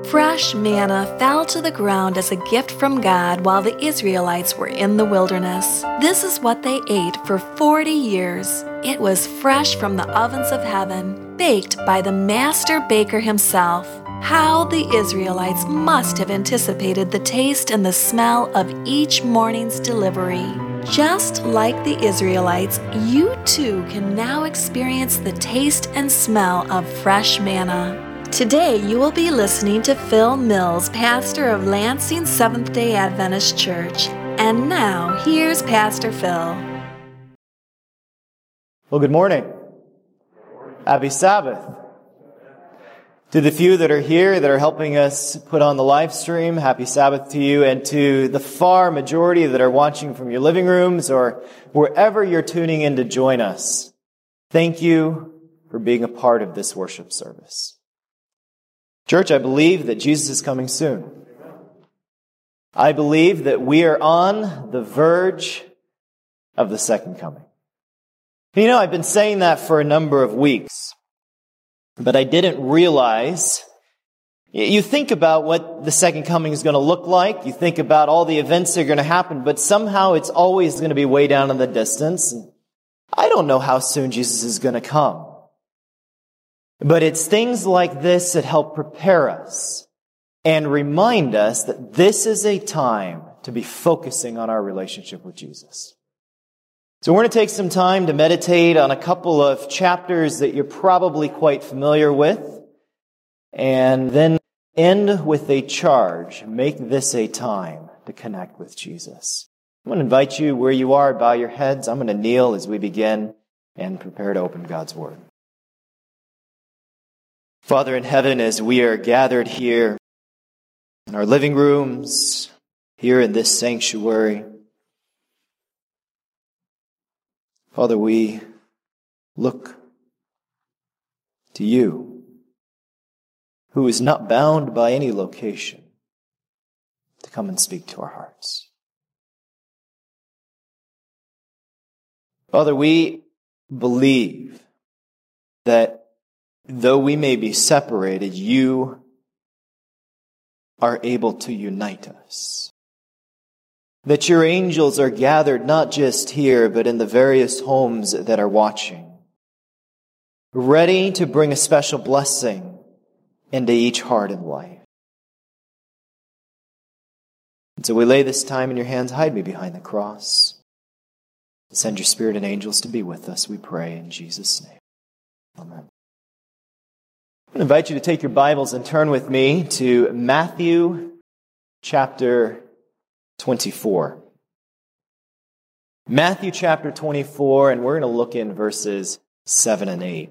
Fresh manna fell to the ground as a gift from God while the Israelites were in the wilderness. This is what they ate for 40 years. It was fresh from the ovens of heaven, baked by the master baker himself. How the Israelites must have anticipated the taste and the smell of each morning's delivery. Just like the Israelites, you too can now experience the taste and smell of fresh manna. Today you will be listening to Phil Mills, pastor of Lansing Seventh-day Adventist Church. And now, here's Pastor Phil. Well, good morning. Happy Sabbath. To the few that are here that are helping us put on the live stream, happy Sabbath to you, and to the far majority that are watching from your living rooms or wherever you're tuning in to join us. Thank you for being a part of this worship service. Church, I believe that Jesus is coming soon. I believe that we are on the verge of the second coming. You know, I've been saying that for a number of weeks, but I didn't realize. You think about what the second coming is going to look like. You think about all the events that are going to happen, but somehow it's always going to be way down in the distance. I don't know how soon Jesus is going to come. But it's things like this that help prepare us and remind us that this is a time to be focusing on our relationship with Jesus. So we're going to take some time to meditate on a couple of chapters that you're probably quite familiar with, and then end with a charge. Make this a time to connect with Jesus. I'm going to invite you where you are, bow your heads. I'm going to kneel as we begin and prepare to open God's Word. Father in heaven, as we are gathered here in our living rooms, here in this sanctuary, Father, we look to you, who is not bound by any location, to come and speak to our hearts. Father, we believe that though we may be separated, you are able to unite us. That your angels are gathered not just here, but in the various homes that are watching, ready to bring a special blessing into each heart and life. And so we lay this time in your hands. Hide me behind the cross. Send your Spirit and angels to be with us, we pray in Jesus' name. Amen. I invite you to take your Bibles and turn with me to Matthew chapter 24. Matthew chapter 24, and we're going to look in verses 7 and 8.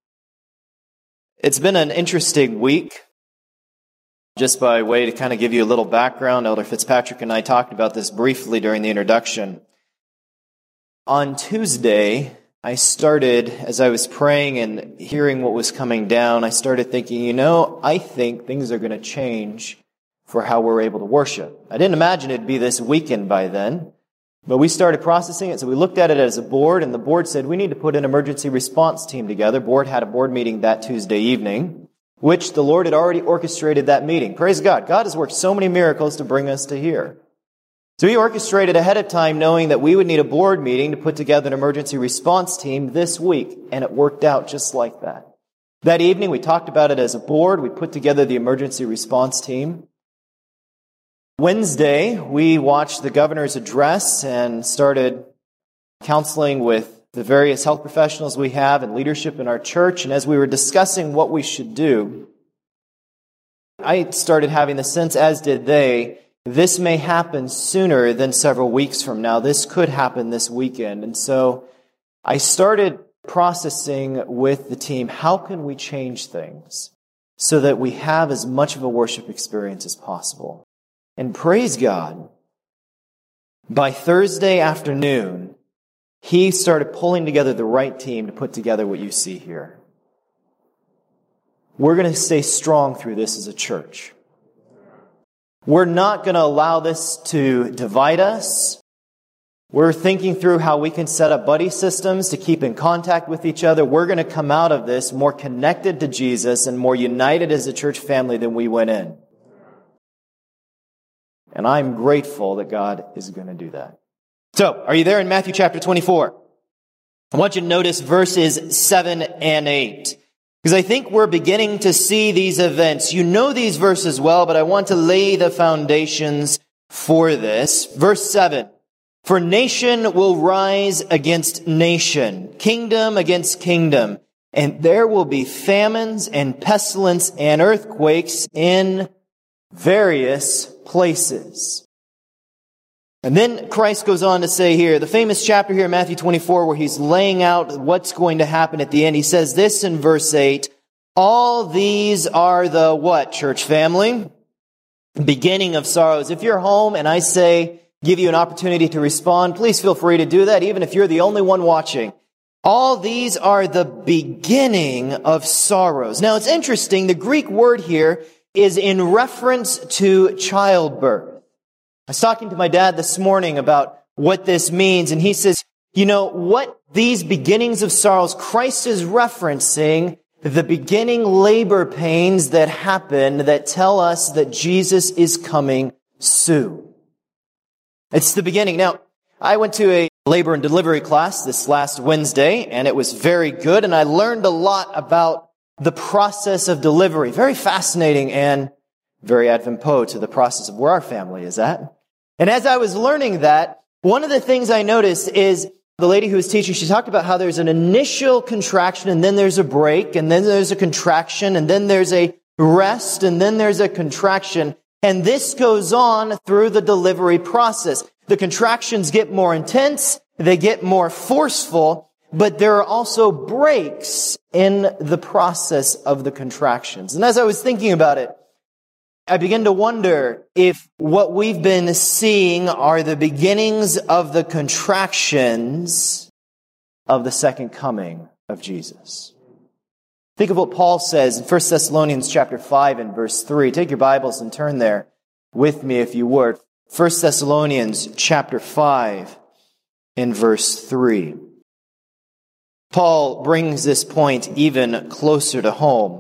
It's been an interesting week. Just by way to kind of give you a little background, Elder Fitzpatrick and I talked about this briefly during the introduction. On Tuesday, I started, as I was praying and hearing what was coming down, I started thinking, I think things are going to change for how we're able to worship. I didn't imagine it'd be this weekend by then, but we started processing it. So we looked at it as a board, and the board said, we need to put an emergency response team together. Board had a board meeting that Tuesday evening, which the Lord had already orchestrated that meeting. Praise God. God has worked so many miracles to bring us to here. So he orchestrated ahead of time knowing that we would need a board meeting to put together an emergency response team this week, and it worked out just like that. That evening, we talked about it as a board. We put together the emergency response team. Wednesday, we watched the governor's address and started counseling with the various health professionals we have and leadership in our church. And as we were discussing what we should do, I started having the sense, as did they, this may happen sooner than several weeks from now. This could happen this weekend. And so I started processing with the team, how can we change things so that we have as much of a worship experience as possible? And praise God, by Thursday afternoon, he started pulling together the right team to put together what you see here. We're going to stay strong through this as a church. We're not going to allow this to divide us. We're thinking through how we can set up buddy systems to keep in contact with each other. We're going to come out of this more connected to Jesus and more united as a church family than we went in. And I'm grateful that God is going to do that. So, are you there in Matthew chapter 24? I want you to notice verses 7 and 8. Because I think we're beginning to see these events. You know these verses well, but I want to lay the foundations for this. Verse 7. For nation will rise against nation, kingdom against kingdom, and there will be famines and pestilence and earthquakes in various places. And then Christ goes on to say here, the famous chapter here in Matthew 24, where he's laying out what's going to happen at the end. He says this in verse 8, all these are the what, church family? Beginning of sorrows. If you're home and I say, give you an opportunity to respond, please feel free to do that, even if you're the only one watching. All these are the beginning of sorrows. Now, it's interesting. The Greek word here is in reference to childbirth. I was talking to my dad this morning about what this means, and he says, you know, what these beginnings of sorrows, Christ is referencing the beginning labor pains that happen that tell us that Jesus is coming soon. It's the beginning. Now, I went to a labor and delivery class this last Wednesday, and it was very good, and I learned a lot about the process of delivery. Very fascinating and very apropos to the process of where our family is at. And as I was learning that, one of the things I noticed is the lady who was teaching, she talked about how there's an initial contraction, and then there's a break, and then there's a contraction, and then there's a rest, and then there's a contraction. And this goes on through the delivery process. The contractions get more intense, they get more forceful, but there are also breaks in the process of the contractions. And as I was thinking about it, I began to wonder if what we've been seeing are the beginnings of the contractions of the second coming of Jesus. Think of what Paul says in 1 Thessalonians chapter 5 and verse 3. Take your Bibles and turn there with me if you would. 1 Thessalonians chapter 5 and verse 3. Paul brings this point even closer to home.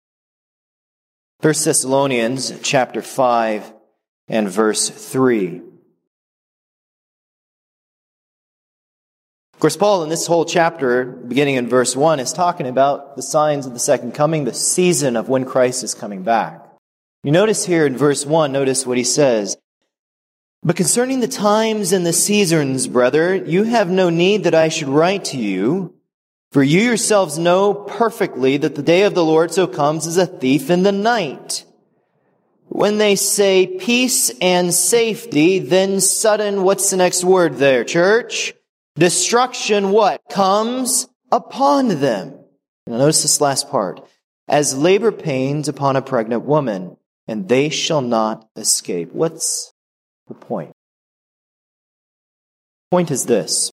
1 Thessalonians chapter 5 and verse 3. Of course, Paul in this whole chapter, beginning in verse 1, is talking about the signs of the second coming, the season of when Christ is coming back. You notice here in verse 1, notice what he says. But concerning the times and the seasons, brother, you have no need that I should write to you, for you yourselves know perfectly that the day of the Lord so comes as a thief in the night. When they say peace and safety, then sudden, what's the next word there, church? Destruction, what? Comes upon them. Now notice this last part. As labor pains upon a pregnant woman, and they shall not escape. What's the point? The point is this.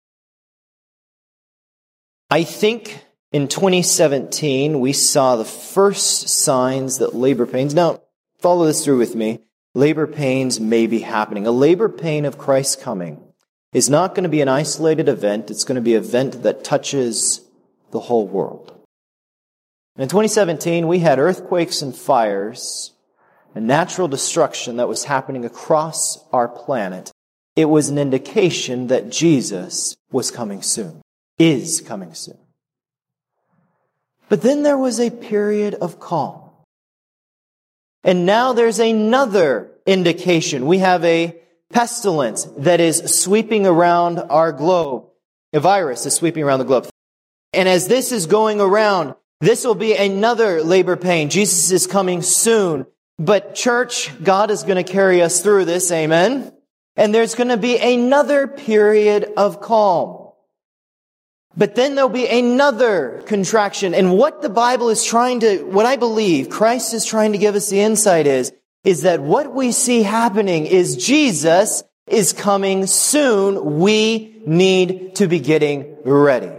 I think in 2017, we saw the first signs that labor pains, now follow this through with me, labor pains may be happening. A labor pain of Christ's coming is not going to be an isolated event. It's going to be an event that touches the whole world. And in 2017, we had earthquakes and fires and natural destruction that was happening across our planet. It was an indication that Jesus was coming soon. Is coming soon. But then there was a period of calm. And now there's another indication. We have a pestilence that is sweeping around our globe. A virus is sweeping around the globe. And as this is going around, this will be another labor pain. Jesus is coming soon. But church, God is going to carry us through this. Amen. And there's going to be another period of calm. But then there'll be another contraction. And what the Bible is what I believe Christ is trying to give us the insight is that what we see happening is Jesus is coming soon. We need to be getting ready.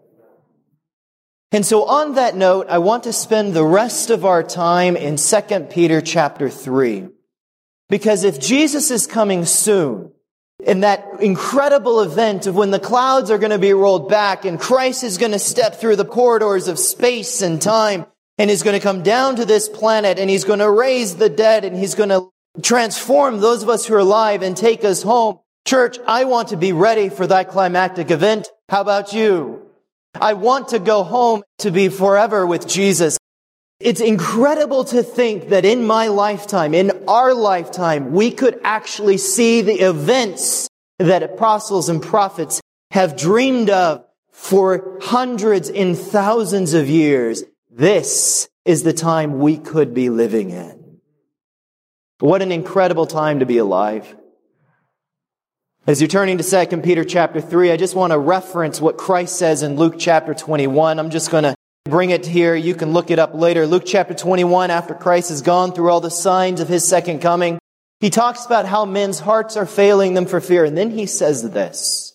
And so on that note, I want to spend the rest of our time in 2 Peter chapter 3. Because if Jesus is coming soon, And that incredible event of when the clouds are going to be rolled back and Christ is going to step through the corridors of space and time and is going to come down to this planet and he's going to raise the dead and he's going to transform those of us who are alive and take us home. Church, I want to be ready for that climactic event. How about you? I want to go home to be forever with Jesus. It's incredible to think that in my lifetime, in our lifetime, we could actually see the events that apostles and prophets have dreamed of for hundreds and thousands of years. This is the time we could be living in. What an incredible time to be alive. As you're turning to 2 Peter chapter 3, I just want to reference what Christ says in Luke chapter 21. I'm just going to bring it here. You can look it up later. Luke chapter 21, after Christ has gone through all the signs of his second coming, he talks about how men's hearts are failing them for fear. And then he says this.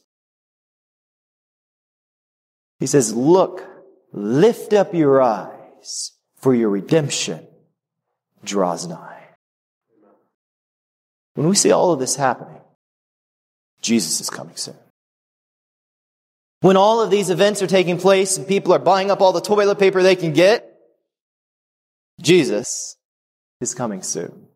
He says, look, lift up your eyes, for your redemption draws nigh. When we see all of this happening, Jesus is coming soon. When all of these events are taking place and people are buying up all the toilet paper they can get, Jesus is coming soon.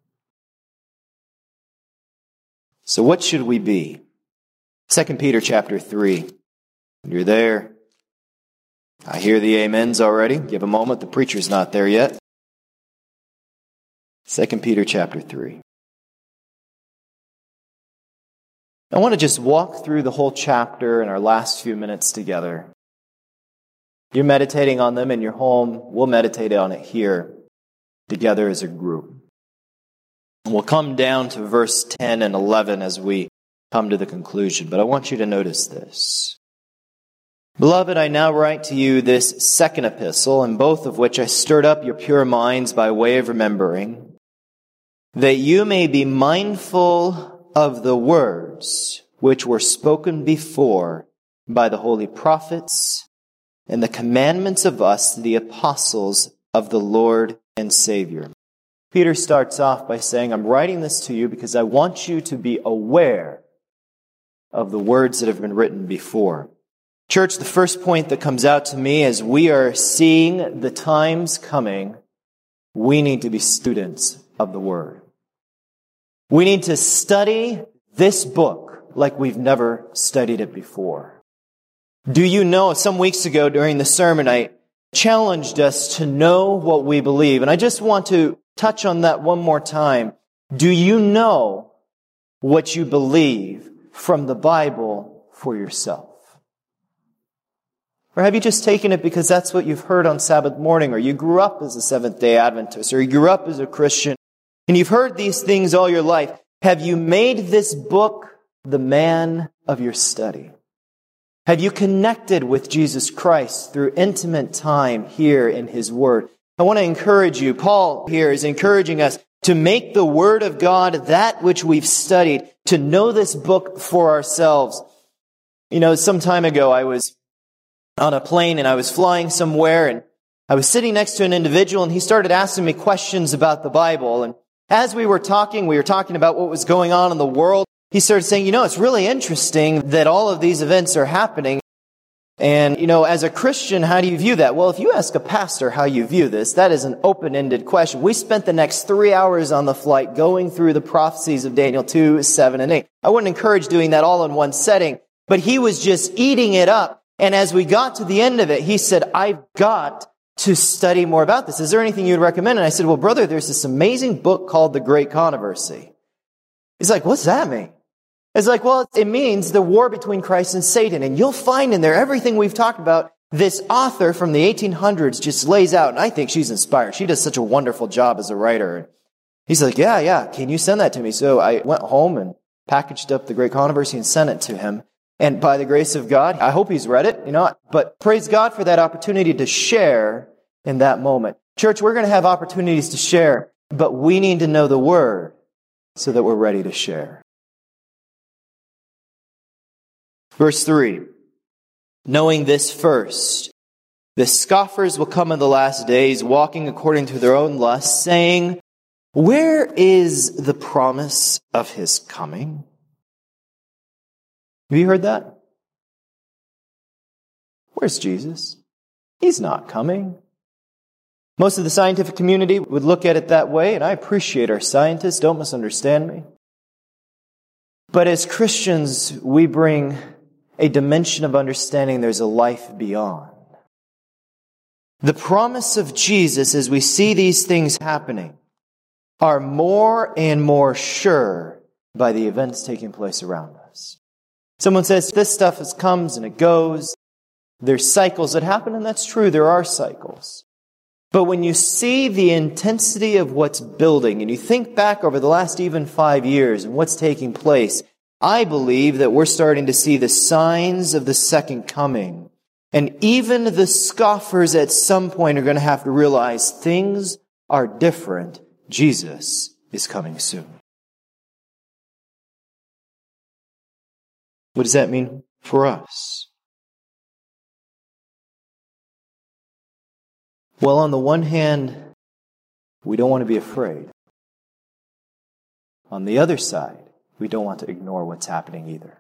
So what should we be? 2 Peter chapter 3. You're there. I hear the amens already. Give a moment. The preacher's not there yet. 2 Peter chapter 3. I want to just walk through the whole chapter in our last few minutes together. You're meditating on them in your home. We'll meditate on it here together as a group. And we'll come down to verse 10 and 11 as we come to the conclusion. But I want you to notice this. Beloved, I now write to you this second epistle, in both of which I stirred up your pure minds by way of remembering, that you may be mindful of the words which were spoken before by the holy prophets and the commandments of us, the apostles of the Lord and Savior. Peter starts off by saying, I'm writing this to you because I want you to be aware of the words that have been written before. Church, the first point that comes out to me as we are seeing the times coming, we need to be students of the Word. We need to study this book like we've never studied it before. Do you know, some weeks ago during the sermon, I challenged us to know what we believe. And I just want to touch on that one more time. Do you know what you believe from the Bible for yourself? Or have you just taken it because that's what you've heard on Sabbath morning, or you grew up as a Seventh-day Adventist, or you grew up as a Christian, and you've heard these things all your life? Have you made this book the man of your study? Have you connected with Jesus Christ through intimate time here in His Word? I want to encourage you. Paul here is encouraging us to make the Word of God that which we've studied, to know this book for ourselves. You know, some time ago I was on a plane and I was flying somewhere and I was sitting next to an individual and he started asking me questions about the Bible. And as we were talking about what was going on in the world. He started saying, it's really interesting that all of these events are happening. And, as a Christian, how do you view that? Well, if you ask a pastor how you view this, that is an open-ended question. We spent the next 3 hours on the flight going through the prophecies of Daniel 2, 7, and 8. I wouldn't encourage doing that all in one setting, but he was just eating it up. And as we got to the end of it, he said, I've got to study more about this. Is there anything you'd recommend? And I said, well, brother, there's this amazing book called The Great Controversy. He's like, what's that mean? It's like, well, it means the war between Christ and Satan. And you'll find in there everything we've talked about. This author from the 1800s just lays out, and I think she's inspired. She does such a wonderful job as a writer. He's like, yeah, can you send that to me? So I went home and packaged up The Great Controversy and sent it to him. And by the grace of God, I hope he's read it, but praise God for that opportunity to share in that moment. Church, we're going to have opportunities to share, but we need to know the Word so that we're ready to share. Verse 3, knowing this first, the scoffers will come in the last days, walking according to their own lusts, saying, where is the promise of His coming? Have you heard that? Where's Jesus? He's not coming. Most of the scientific community would look at it that way, and I appreciate our scientists, don't misunderstand me. But as Christians, we bring a dimension of understanding there's a life beyond. The promise of Jesus, as we see these things happening, are more and more sure by the events taking place around us. Someone says, this stuff comes and it goes. There's cycles that happen, and that's true, there are cycles. But when you see the intensity of what's building, and you think back over the last even 5 years and what's taking place, I believe that we're starting to see the signs of the second coming. And even the scoffers at some point are going to have to realize things are different. Jesus is coming soon. What does that mean for us? Well, on the one hand, we don't want to be afraid. On the other side, we don't want to ignore what's happening either.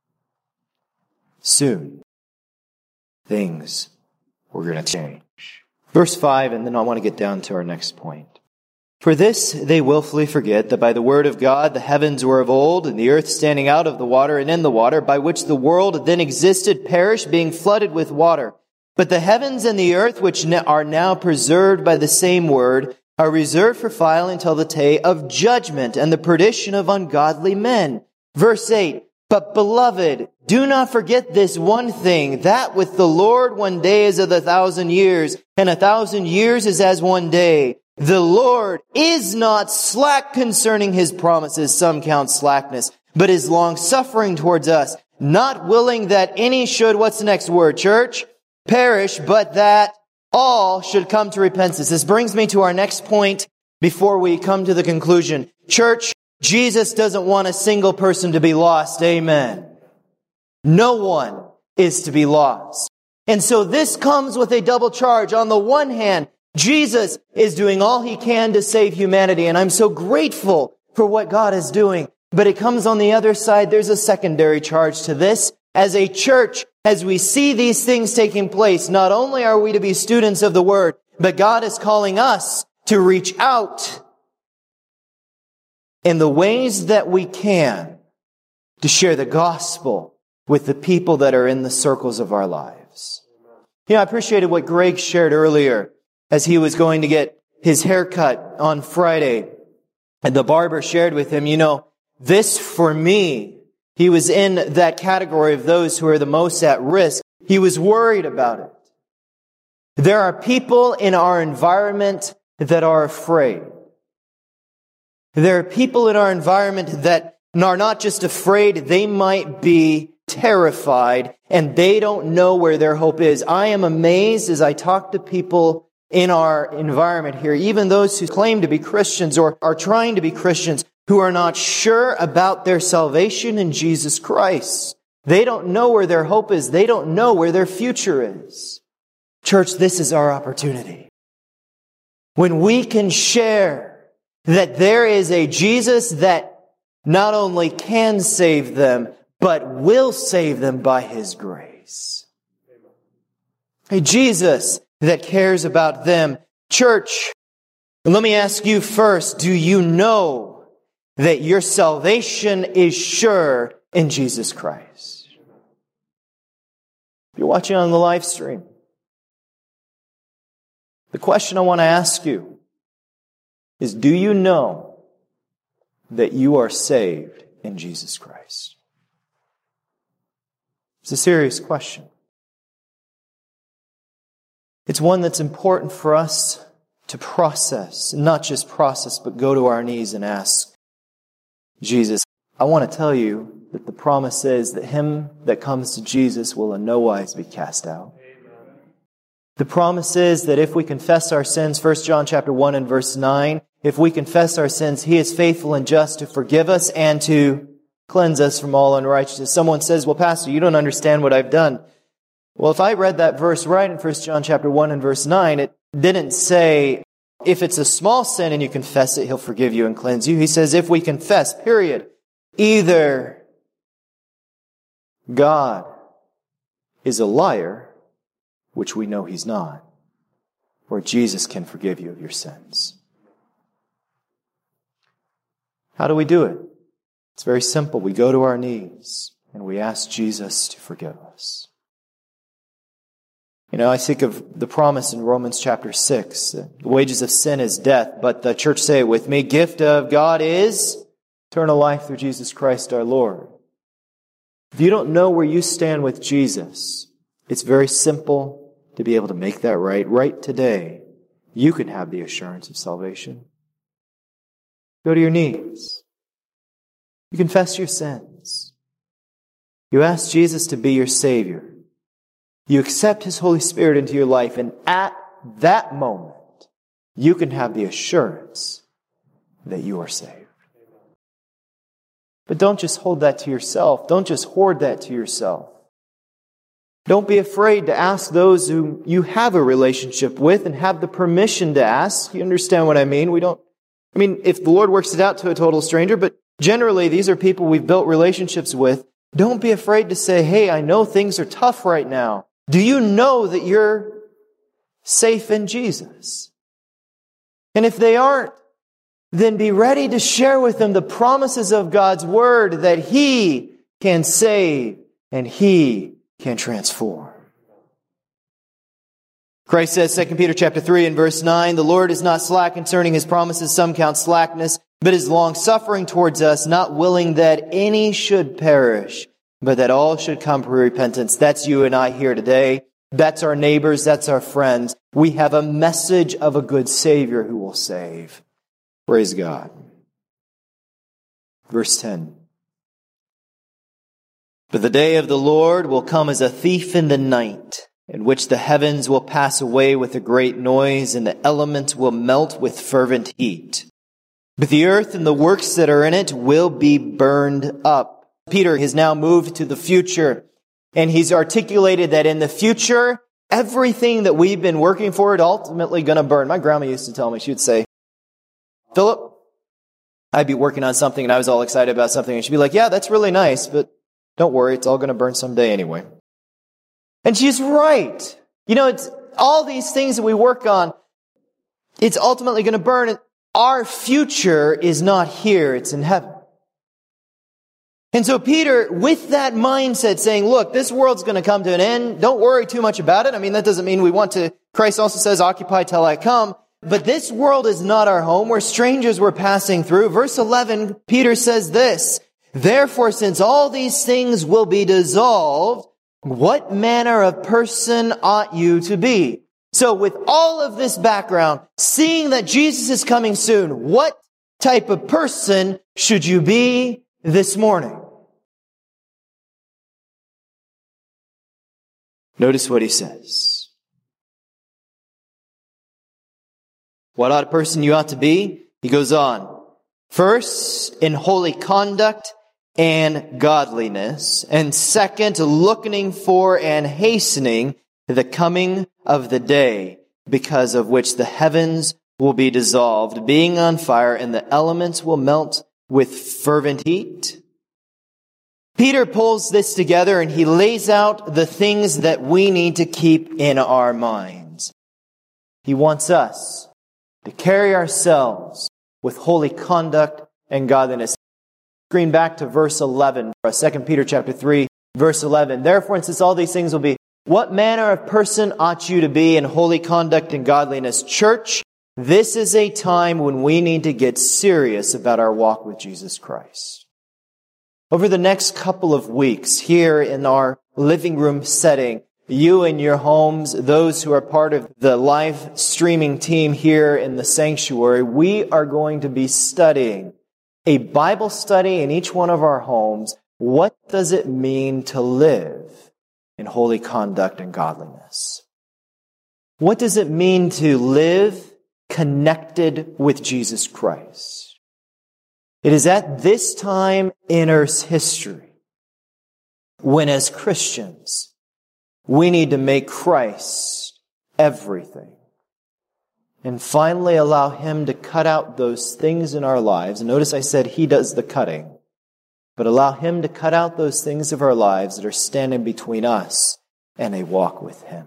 Soon, things were going to change. Verse 5, and then I want to get down to our next point. For this they willfully forget that by the word of God the heavens were of old, and the earth standing out of the water and in the water, by which the world then existed, perished, being flooded with water. But the heavens and the earth, which are now preserved by the same word, are reserved for fire until the day of judgment and the perdition of ungodly men. Verse 8, but beloved, do not forget this one thing, that with the Lord 1 day is as 1,000 years, and 1,000 years is as 1 day. The Lord is not slack concerning his promises, some count slackness, but is long-suffering towards us, not willing that any should, what's the next word, church? Perish, but that all should come to repentance. This brings me to our next point before we come to the conclusion. Church, Jesus doesn't want a single person to be lost. Amen. No one is to be lost. And so this comes with a double charge. On the one hand, Jesus is doing all he can to save humanity, and I'm so grateful for what God is doing. But it comes on the other side, there's a secondary charge to this. As a church, as we see these things taking place, not only are we to be students of the Word, but God is calling us to reach out in the ways that we can to share the gospel with the people that are in the circles of our lives. You know, I appreciated what Greg shared earlier as he was going to get his haircut on Friday. And the barber shared with him, you know, this for me, he was in that category of those who are the most at risk. He was worried about it. There are people in our environment that are afraid. There are people in our environment that are not just afraid, they might be terrified, and they don't know where their hope is. I am amazed as I talk to people in our environment here, even those who claim to be Christians or are trying to be Christians, who are not sure about their salvation in Jesus Christ. They don't know where their hope is. They don't know where their future is. Church, this is our opportunity. When we can share that there is a Jesus that not only can save them, but will save them by his grace. A Jesus that cares about them. Church, let me ask you first, do you know that your salvation is sure in Jesus Christ? If you're watching on the live stream, the question I want to ask you is, do you know that you are saved in Jesus Christ? It's a serious question. It's one that's important for us to process, not just process, but go to our knees and ask Jesus. I want to tell you that the promise is that him that comes to Jesus will in no wise be cast out. Amen. The promise is that if we confess our sins, 1 John chapter 1 and verse 9, if we confess our sins, he is faithful and just to forgive us and to cleanse us from all unrighteousness. Someone says, well, Pastor, you don't understand what I've done. Well, if I read that verse right in 1 John chapter 1 and verse 9, it didn't say, if it's a small sin and you confess it, he'll forgive you and cleanse you. He says, if we confess, period. Either God is a liar, which we know He's not, or Jesus can forgive you of your sins. How do we do it? It's very simple. We go to our knees and we ask Jesus to forgive us. I think of the promise in Romans chapter 6. The wages of sin is death, but the church say it with me, gift of God is eternal life through Jesus Christ our Lord. If you don't know where you stand with Jesus, it's very simple to be able to make that right. Right today, you can have the assurance of salvation. Go to your knees. You confess your sins. You ask Jesus to be your Savior. You accept His Holy Spirit into your life, and at that moment, you can have the assurance that you are saved. But don't just hold that to yourself. Don't just hoard that to yourself. Don't be afraid to ask those who you have a relationship with and have the permission to ask. You understand what I mean? If the Lord works it out to a total stranger, but generally these are people we've built relationships with. Don't be afraid to say, hey, I know things are tough right now. Do you know that you're safe in Jesus? And if they aren't, then be ready to share with them the promises of God's Word that He can save and He can transform. Christ says, 2 Peter chapter 3 and verse 9, the Lord is not slack concerning His promises, some count slackness, but is long-suffering towards us, not willing that any should perish, but that all should come to repentance. That's you and I here today. That's our neighbors. That's our friends. We have a message of a good Savior who will save. Praise God. Verse 10. But the day of the Lord will come as a thief in the night, in which the heavens will pass away with a great noise, and the elements will melt with fervent heat. But the earth and the works that are in it will be burned up. Peter has now moved to the future, and he's articulated that in the future, everything that we've been working for is ultimately going to burn. My grandma used to tell me, she would say, Philip, I'd be working on something and I was all excited about something, and she'd be like, yeah, that's really nice, but don't worry, it's all going to burn someday anyway. And she's right. It's all these things that we work on, it's ultimately going to burn. Our future is not here, it's in heaven. And so Peter, with that mindset, saying, look, this world's going to come to an end. Don't worry too much about it. That doesn't mean we want to. Christ also says, occupy till I come. But this world is not our home. We're strangers we're passing through. Verse 11, Peter says this, therefore, since all these things will be dissolved, what manner of person ought you to be? So with all of this background, seeing that Jesus is coming soon, what type of person should you be this morning? Notice what he says. What odd person you ought to be? He goes on. First, in holy conduct and godliness. And second, looking for and hastening the coming of the day, because of which the heavens will be dissolved, being on fire, and the elements will melt with fervent heat. Peter pulls this together and he lays out the things that we need to keep in our minds. He wants us to carry ourselves with holy conduct and godliness. Screen back to verse 11, 2 Peter chapter 3, verse 11. Therefore, since all these things will be, what manner of person ought you to be in holy conduct and godliness? Church, this is a time when we need to get serious about our walk with Jesus Christ. Over the next couple of weeks, here in our living room setting, you in your homes, those who are part of the live streaming team here in the sanctuary, we are going to be studying a Bible study in each one of our homes. What does it mean to live in holy conduct and godliness? What does it mean to live connected with Jesus Christ? It is at this time in Earth's history when, as Christians, we need to make Christ everything. And finally allow Him to cut out those things in our lives. And notice I said He does the cutting. but allow Him to cut out those things of our lives that are standing between us and a walk with Him.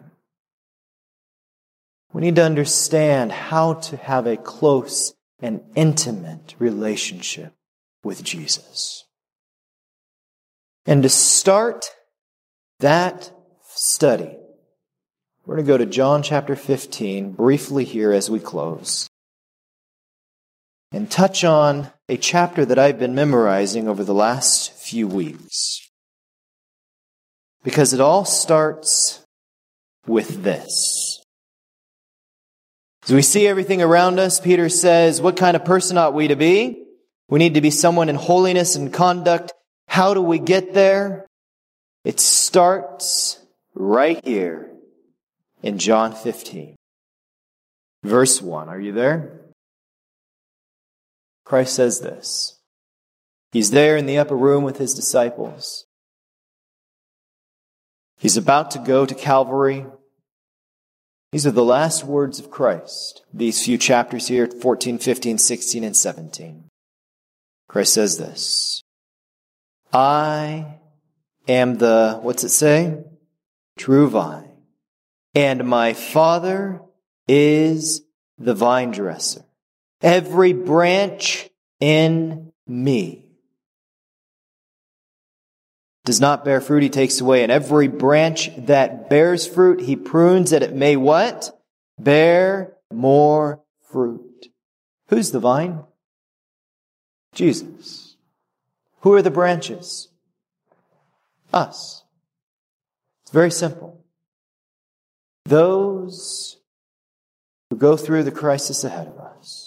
We need to understand how to have a close and intimate relationship with Jesus. And to start that study, we're going to go to John chapter 15 briefly here as we close and touch on a chapter that I've been memorizing over the last few weeks. Because it all starts with this. As we see everything around us, Peter says, what kind of person ought we to be? We need to be someone in holiness and conduct. How do we get there? It starts right here in John 15. Verse 1. Are you there? Christ says this. He's there in the upper room with His disciples. He's about to go to Calvary. These are the last words of Christ. These few chapters here, 14, 15, 16, and 17. Christ says this. I am the, what's it say? True vine. And my Father is the vine dresser. Every branch in me does not bear fruit, He takes away. And every branch that bears fruit, He prunes that it may what? Bear more fruit. Who's the vine? Jesus. Who are the branches? Us. It's very simple. Those who go through the crisis ahead of us.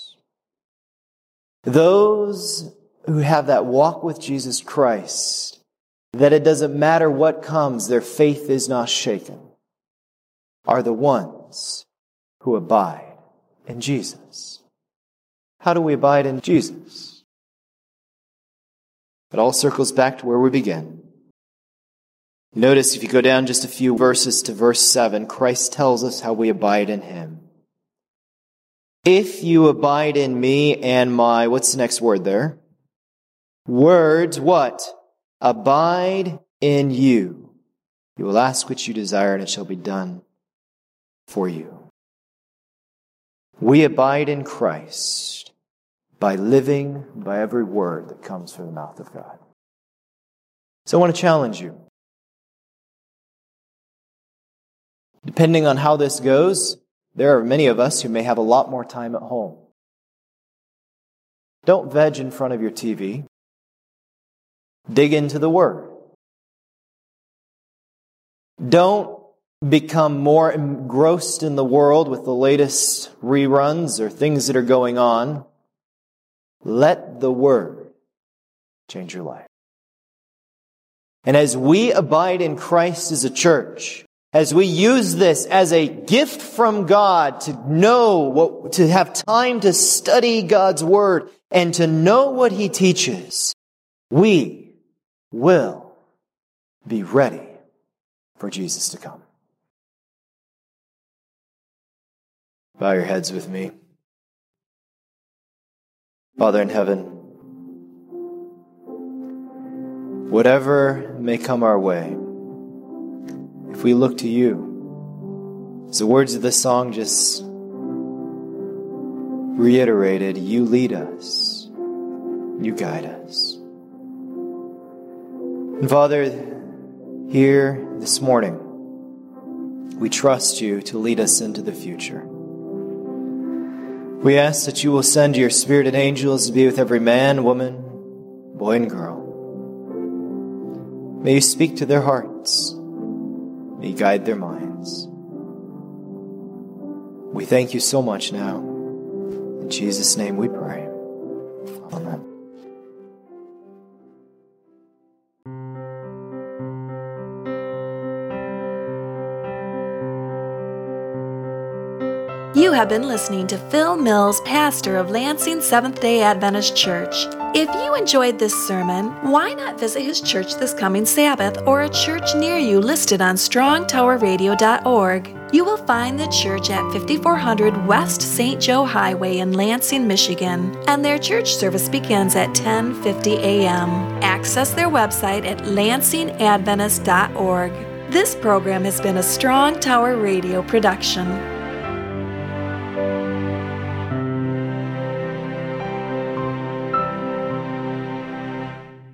Those who have that walk with Jesus Christ, that it doesn't matter what comes, their faith is not shaken, are the ones who abide in Jesus. How do we abide in Jesus? It all circles back to where we begin. Notice if you go down just a few verses to verse 7, Christ tells us how we abide in Him. If you abide in me and my, what's the next word there? Words, what? Abide in you. You will ask what you desire and it shall be done for you. We abide in Christ by living by every word that comes from the mouth of God. So I want to challenge you. Depending on how this goes, there are many of us who may have a lot more time at home. Don't veg in front of your TV. Dig into the Word. Don't become more engrossed in the world with the latest reruns or things that are going on. Let the Word change your life. And as we abide in Christ as a church, as we use this as a gift from God to know to have time to study God's Word and to know what He teaches, we will be ready for Jesus to come. Bow your heads with me. Father in heaven, whatever may come our way, if we look to you, as the words of this song just reiterated, you lead us, you guide us. And Father, here this morning, we trust you to lead us into the future. We ask that you will send your Spirit and angels to be with every man, woman, boy, and girl. May you speak to their hearts. May you guide their minds. We thank you so much now. In Jesus' name we pray. Amen. You have been listening to Phil Mills, pastor of Lansing Seventh-day Adventist Church. If you enjoyed this sermon, why not visit his church this coming Sabbath or a church near you listed on strongtowerradio.org. You will find the church at 5400 West St. Joe Highway in Lansing, Michigan, and their church service begins at 10:50 a.m. Access their website at lansingadventist.org. This program has been a Strong Tower Radio production.